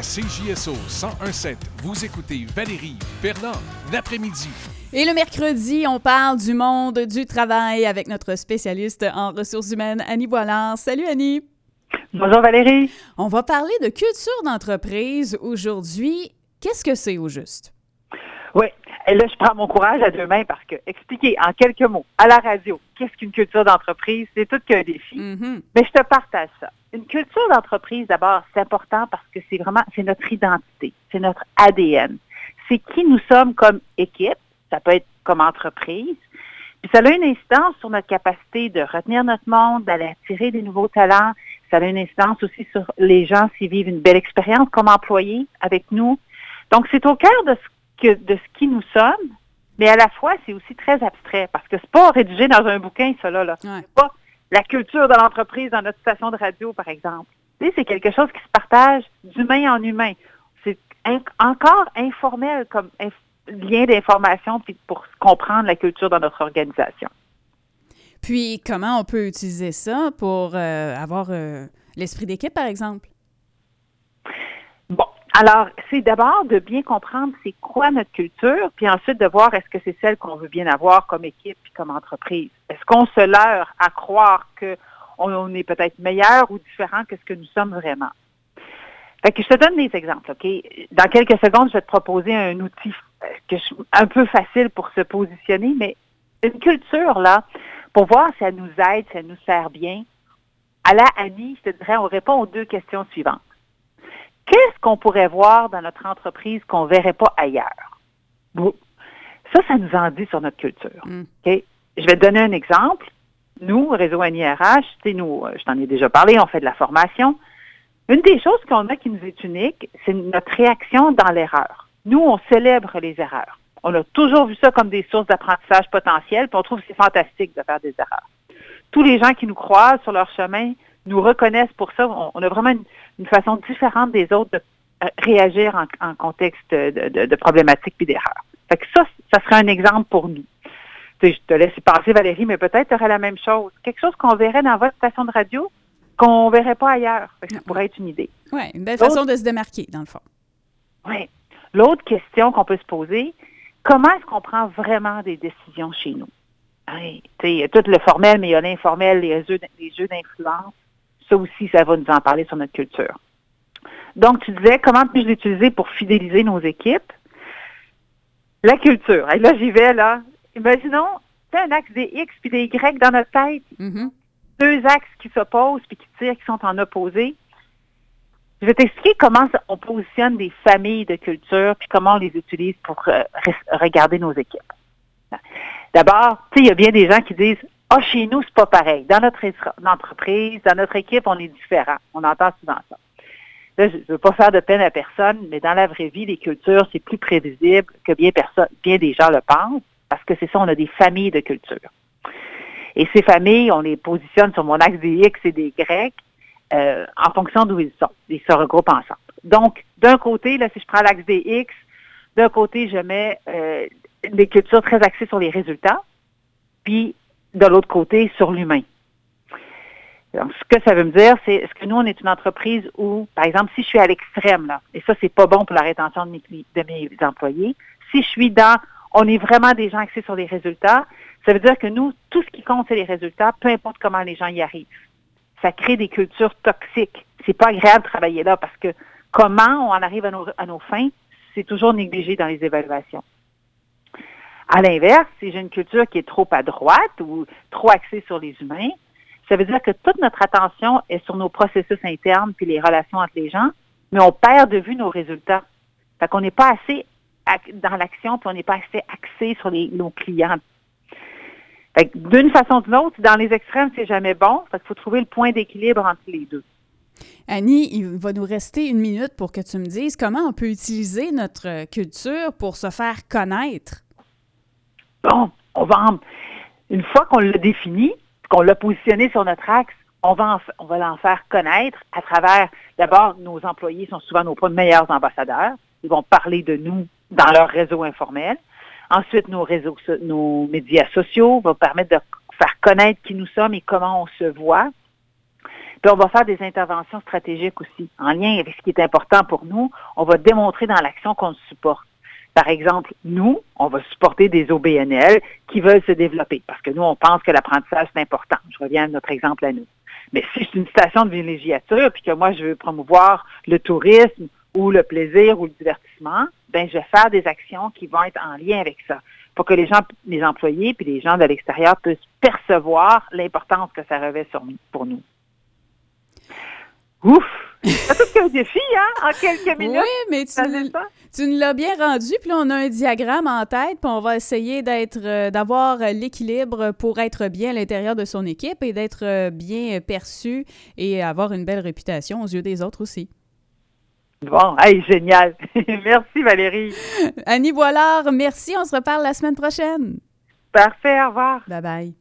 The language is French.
À CJSO 101.7, vous écoutez Valérie Fernand, l'après-midi. Et le mercredi, on parle du monde du travail avec notre spécialiste en ressources humaines, Annie Boilard. Salut Annie! Bonjour Valérie! On va parler de culture d'entreprise aujourd'hui. Qu'est-ce que c'est au juste? Oui, et là je prends mon courage à deux mains parce que expliquer en quelques mots à la radio qu'est-ce qu'une culture d'entreprise, c'est tout qu'un défi. Mais je te partage ça. Une culture d'entreprise, d'abord, c'est important parce que c'est notre identité, c'est notre ADN. C'est qui nous sommes comme équipe, ça peut être comme entreprise, puis ça a une incidence sur notre capacité de retenir notre monde, d'aller attirer des nouveaux talents. Ça a une incidence aussi sur les gens s'ils vivent une belle expérience comme employés avec nous. Donc, c'est au cœur de ce qui nous sommes, mais à la fois, c'est aussi très abstrait parce que c'est pas rédigé dans un bouquin, ça là. Ouais. C'est pas la culture de l'entreprise dans notre station de radio, par exemple. Tu sais, c'est quelque chose qui se partage d'humain en humain. C'est encore informel comme lien d'information puis pour comprendre la culture dans notre organisation. Puis, comment on peut utiliser ça pour avoir l'esprit d'équipe, par exemple? Bon, alors, c'est d'abord de bien comprendre c'est quoi notre culture, puis ensuite de voir est-ce que c'est celle qu'on veut bien avoir comme équipe puis comme entreprise. Est-ce qu'on se leurre à croire qu'on est peut-être meilleur ou différent que ce que nous sommes vraiment? Fait que je te donne des exemples, OK? Dans quelques secondes, je vais te proposer un outil un peu facile pour se positionner, mais une culture, là, pour voir si elle nous aide, si elle nous sert bien, à la Annie, je te dirais, on répond aux deux questions suivantes. Qu'est-ce qu'on pourrait voir dans notre entreprise qu'on ne verrait pas ailleurs? Ça nous en dit sur notre culture. Okay? Je vais te donner un exemple. Nous, Réseau Annie RH, nous, je t'en ai déjà parlé, on fait de la formation. Une des choses qu'on a qui nous est unique, c'est notre réaction dans l'erreur. Nous, on célèbre les erreurs. On a toujours vu ça comme des sources d'apprentissage potentielles, puis on trouve que c'est fantastique de faire des erreurs. Tous les gens qui nous croisent sur leur chemin nous reconnaissent pour ça. On a vraiment une façon différente des autres de réagir en contexte de problématiques puis d'erreurs. Fait que ça serait un exemple pour nous. Je te laisse y penser, Valérie, mais peut-être tu aurais la même chose. Quelque chose qu'on verrait dans votre station de radio qu'on ne verrait pas ailleurs. Fait que ça pourrait être une idée. Oui, une belle façon de se démarquer, dans le fond. Oui. L'autre question qu'on peut se poser, comment est-ce qu'on prend vraiment des décisions chez nous? Oui, il y a tout le formel, mais il y a l'informel, les jeux d'influence. Ça aussi, ça va nous en parler sur notre culture. Donc, tu disais, comment puis-je l'utiliser pour fidéliser nos équipes? La culture. Et là, j'y vais, là. Imaginons, tu as un axe des X puis des Y dans notre tête. Deux axes qui s'opposent puis qui sont en opposé. Je vais t'expliquer comment on positionne des familles de culture puis comment on les utilise pour regarder nos équipes. D'abord, il y a bien des gens qui disent « Ah, chez nous, c'est pas pareil. Dans notre entreprise, dans notre équipe, on est différent. » On entend souvent ça. Là, je ne veux pas faire de peine à personne, mais dans la vraie vie, les cultures, c'est plus prévisible que bien des gens le pensent, parce que c'est ça, on a des familles de culture. Et ces familles, on les positionne sur mon axe des X et des Y en fonction d'où ils sont. Ils se regroupent ensemble. Donc, d'un côté, là, si je prends l'axe des X, d'un côté, je mets des cultures très axées sur les résultats, puis de l'autre côté, sur l'humain. Donc, ce que ça veut me dire, c'est est-ce que nous, on est une entreprise où, par exemple, si je suis à l'extrême, là, et ça, c'est pas bon pour la rétention de mes employés, si je suis on est vraiment des gens axés sur les résultats, ça veut dire que nous, tout ce qui compte, c'est les résultats, peu importe comment les gens y arrivent. Ça crée des cultures toxiques. C'est pas agréable de travailler là parce que comment on en arrive à nos fins, c'est toujours négligé dans les évaluations. À l'inverse, si j'ai une culture qui est trop à droite ou trop axée sur les humains, ça veut dire que toute notre attention est sur nos processus internes puis les relations entre les gens, mais on perd de vue nos résultats. Fait qu'on n'est pas assez dans l'action puis on n'est pas assez axé sur nos clients. Fait que d'une façon ou d'une autre, dans les extrêmes, c'est jamais bon. Fait qu'il faut trouver le point d'équilibre entre les deux. Annie, il va nous rester 1 minute pour que tu me dises comment on peut utiliser notre culture pour se faire connaître. Bon, une fois qu'on l'a défini, qu'on l'a positionné sur notre axe, on va l'en faire connaître à travers, d'abord, nos employés sont souvent nos meilleurs ambassadeurs. Ils vont parler de nous dans leur réseau informel. Ensuite, nos médias sociaux vont permettre de faire connaître qui nous sommes et comment on se voit. Puis on va faire des interventions stratégiques aussi, en lien avec ce qui est important pour nous. On va démontrer dans l'action qu'on le supporte. Par exemple, nous, on va supporter des OBNL qui veulent se développer parce que nous, on pense que l'apprentissage, c'est important. Je reviens à notre exemple à nous. Mais si c'est une station de villégiature puis que moi, je veux promouvoir le tourisme ou le plaisir ou le divertissement, ben je vais faire des actions qui vont être en lien avec ça pour que les gens, les employés puis les gens de l'extérieur puissent percevoir l'importance que ça revêt pour nous. Ouf! C'est tout qu'un défi, hein, en quelques minutes. Oui, mais tu nous l'as bien rendu, puis là, on a un diagramme en tête, puis on va essayer d'avoir l'équilibre pour être bien à l'intérieur de son équipe et d'être bien perçu et avoir une belle réputation aux yeux des autres aussi. Bon, hey, génial! Merci, Valérie! Annie Boilard, merci, on se reparle la semaine prochaine. Parfait, au revoir! Bye-bye.